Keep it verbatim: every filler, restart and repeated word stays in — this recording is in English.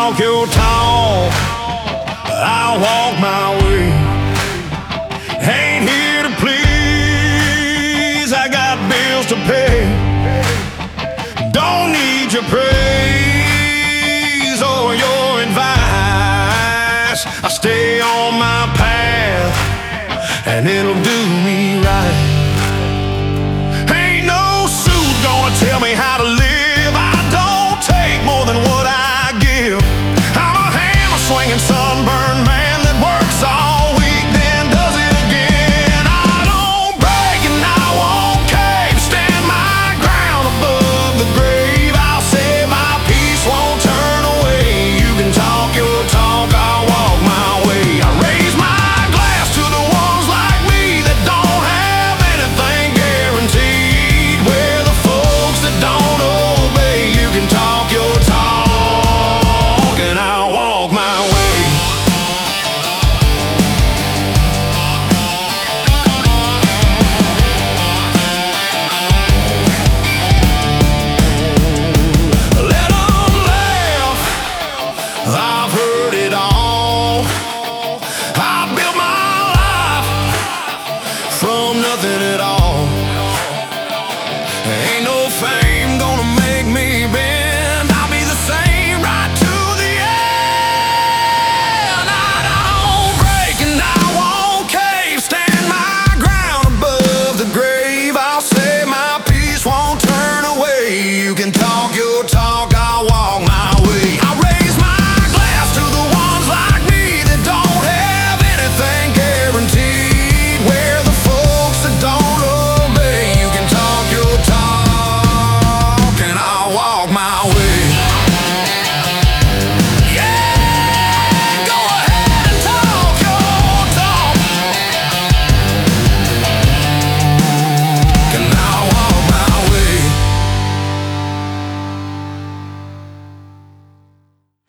talk your talk, I'll walk my way. Ain't here to please, I got bills to pay. Don't need your praise or your advice. I stay on my path and it'll do